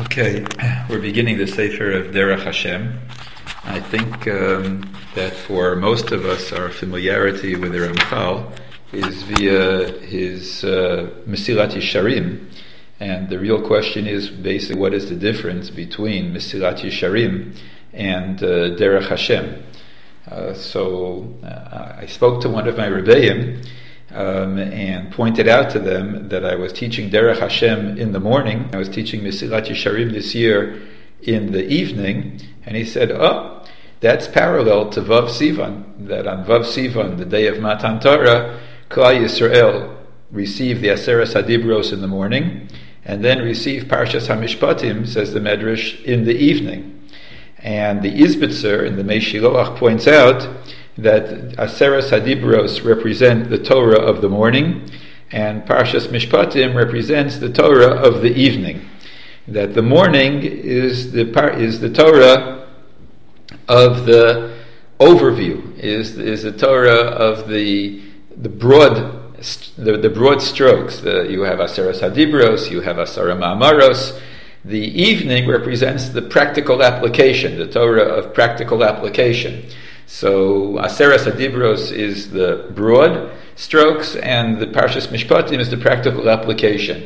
Okay, we're beginning the Sefer of Derech Hashem. I think that for most of us, our familiarity with the Ramchal is via his Mesilat Yesharim, and the real question is basically what is the difference between Mesilat Yesharim and Derech Hashem. So I spoke to one of my Rebbeim and pointed out to them that I was teaching Derech Hashem in the morning. I was teaching Mesilat Yesharim this year in the evening, and he said, "Oh, that's parallel to Vav Sivan. That on Vav Sivan, the day of Matan Torah, Klal Yisrael received the Aseres Hadibros in the morning, and then received Parshas Hamishpatim," says the Medrash, in the evening. And the Izbitzer in the Mei Shiloach points out that Aseres Hadibros represent the Torah of the morning, and Parshas Mishpatim represents the Torah of the evening. That the morning is the Torah of the overview, is the Torah of the broad strokes. You have Aseres Hadibros, you have Asara Ma'amaros. The evening represents the practical application, the Torah of practical application. So Aseres Hadibros is the broad strokes, and the Parshas Mishpatim is the practical application.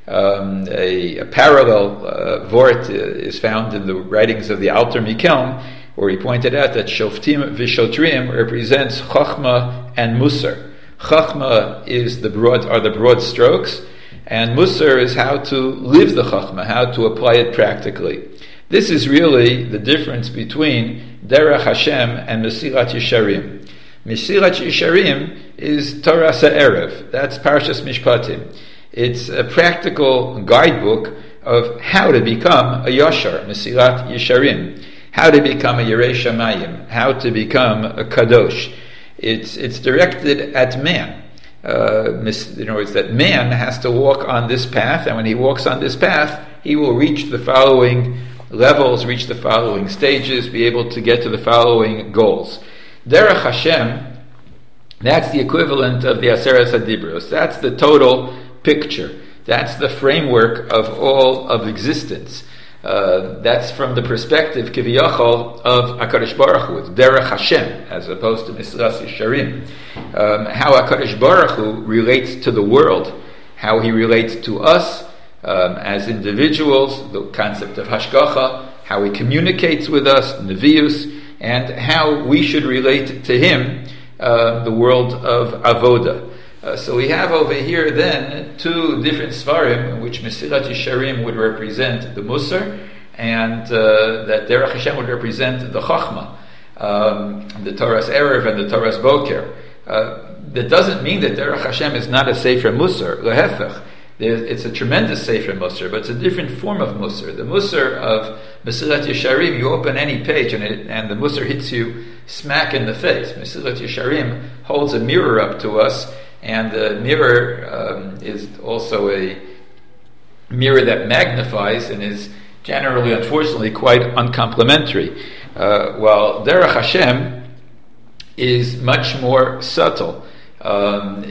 A parallel vort is found in the writings of the Alter Mikelm, where he pointed out that Shoftim v'Shotrim represents Chachma and Musar. Chachma are the broad strokes, and Musar is how to live the Chachma, how to apply it practically. This is really the difference between Derech Hashem and Mesilat Yesharim. Mesilat Yesharim is Torah Sa'erev. That's Parshas Mishpatim. It's a practical guidebook of how to become a Yashar, Mesilat Yesharim, how to become a Yerei Shamayim, how to become a Kadosh. It's directed at man. In other words, that man has to walk on this path, and when he walks on this path, he will reach the following levels, reach the following stages, be able to get to the following goals. Derech Hashem, that's the equivalent of the Aseres Hadibros. That's the total picture. That's the framework of all of existence. That's from the perspective, Kiviyachol, of HaKadosh Baruch Hu. It's Derech Hashem, as opposed to Mesilat Yesharim. How HaKadosh Baruch Hu relates to the world, how he relates to us, as individuals, the concept of Hashgacha, how he communicates with us, Nevius, and how we should relate to him, the world of Avoda. So we have over here then two different Svarim, in which Mesilat Yesharim would represent the Musar, and that Derech Hashem would represent the Chachma, the Torah's Erev and the Torah's Boker. That doesn't mean that Derech Hashem is not a Sefer Musar, Lehefech. It's a tremendous Sefer Musar, but it's a different form of Musar. The Musar of Mesilat Yesharim, you open any page and the Musar hits you smack in the face. Mesilat Yesharim holds a mirror up to us, and the mirror is also a mirror that magnifies and is generally, unfortunately, quite uncomplimentary. While Derech Hashem is much more subtle. But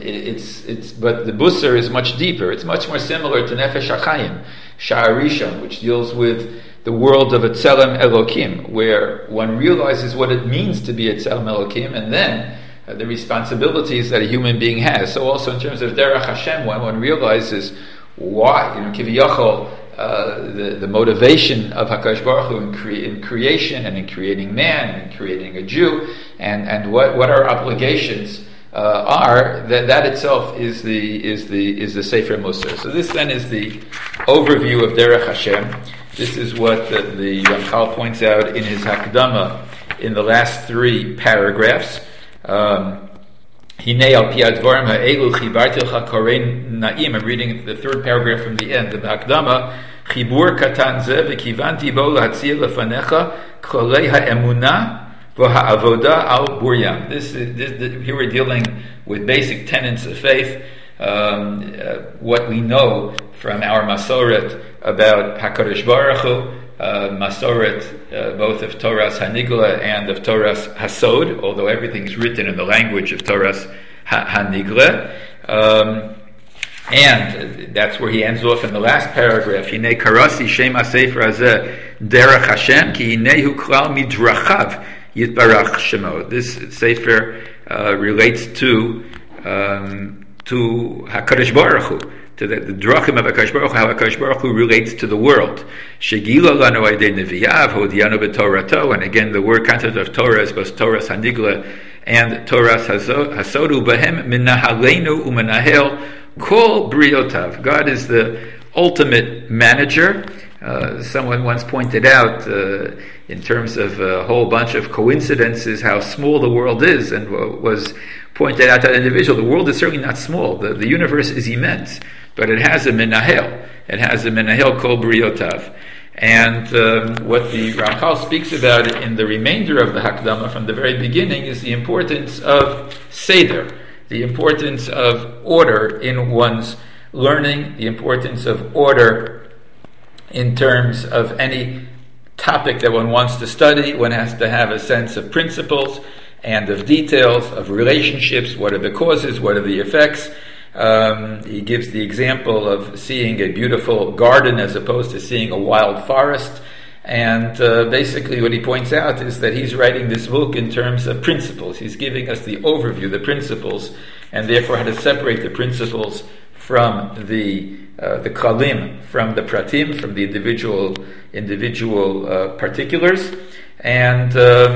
the Busser is much deeper. It's much more similar to Nefesh HaChaim, Sha'ar Rishon, which deals with the world of Etzelem Elokim, where one realizes what it means to be Etzelem Elokim, and then the responsibilities that a human being has. So also in terms of Derech Hashem, when one realizes why, Kiviyachol, the motivation of HaKadosh Baruch Hu in creation and in creating man and in creating a Jew, and what our obligations are, that itself is the Sefer Musar. So this then is the overview of Derech Hashem. This is what the Ramchal points out in his Hakdama in the last three paragraphs. Hinei al pi advarim ha'elu chibarti lecha korein na'im. I'm reading the third paragraph from the end of the Hakdama. Chibur katan ze v'kivanti bo lahatzia lefanecha kolei ha'emunah v'ha'avoda al buryam. Here we're dealing with basic tenets of faith, what we know from our Masoret about HaKadosh Baruch Hu, Masoret, both of Torah's Hanigla and of Torah's Hasod, although everything's written in the language of Torah's Hanigla. And that's where he ends off in the last paragraph. Hinei karasi shem ha-sefer hazeh derech Hashem ki hinehu klal midrachav yitbarach shemo. This sefer relates to HaKadosh Baruch Hu, to the drachim of HaKadosh Baruch Hu, how HaKadosh Baruch Hu relates to the world. Shegila lanu aydei neviyav hodianu b'torato, and again the word concept of Torah is both Torah Hanigla and Torah Hasodu Bahem Minahaleinu Umanahel Kol Briotav. God is the ultimate manager. Someone once pointed out, in terms of a whole bunch of coincidences, how small the world is, and was pointed out to an individual. The world is certainly not small. The universe is immense, but it has a Minahel. It has a Minahel Kol Briotav. And what the Ramchal speaks about in the remainder of the Hakdama from the very beginning is the importance of Seder, the importance of order in one's learning, the importance of order in terms of any topic that one wants to study. One has to have a sense of principles and of details, of relationships, what are the causes, what are the effects. He gives the example of seeing a beautiful garden as opposed to seeing a wild forest. And basically what he points out is that he's writing this book in terms of principles. He's giving us the overview, the principles, and therefore how to separate the principles from the klalim, from the pratim, from the individual particulars. And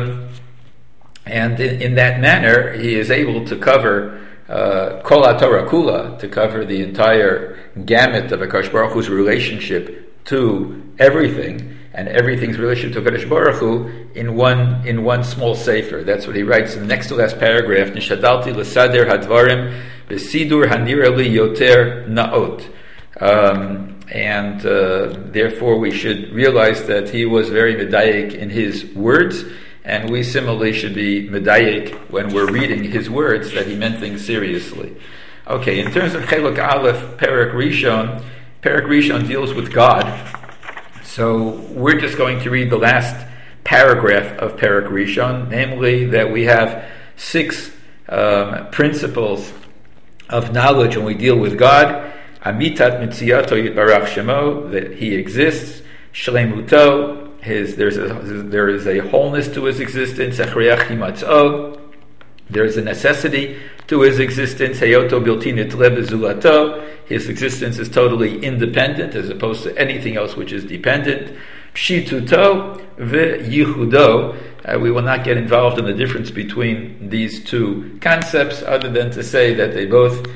in that manner, he is able to cover Kol HaTorah Kula, to cover the entire gamut of HaKadosh Baruch Hu's relationship to everything, and everything's relationship to HaKadosh Baruch Hu in one small sefer. That's what he writes in the next to last paragraph. Nishadalti l'sader hadvarim b'sidur hanira li yoter naot. And therefore we should realize that he was very medayik in his words, and we similarly should be medayik when we're reading his words, that he meant things seriously. Okay, in terms of Chelek Aleph, Perek Rishon deals with God. So we're just going to read the last paragraph of Perek Rishon, namely that we have 6 principles of knowledge when we deal with God. Amitat mitziato yitbarach shemo, that he exists. Shlemuto, there is a wholeness to his existence. Echriach himatzo, there is a necessity to his existence. Heyoto bilti nitle bezulato, his existence is totally independent as opposed to anything else which is dependent. Pshituto v'yichudo, we will not get involved in the difference between these two concepts, other than to say that they both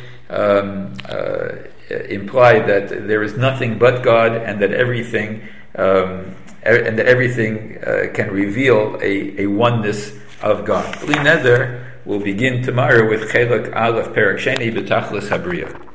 imply that there is nothing but God, and that everything can reveal a oneness of God. Bli neder, we'll begin tomorrow with Chelek Aleph Perek Sheni B'Tachlis Habriya.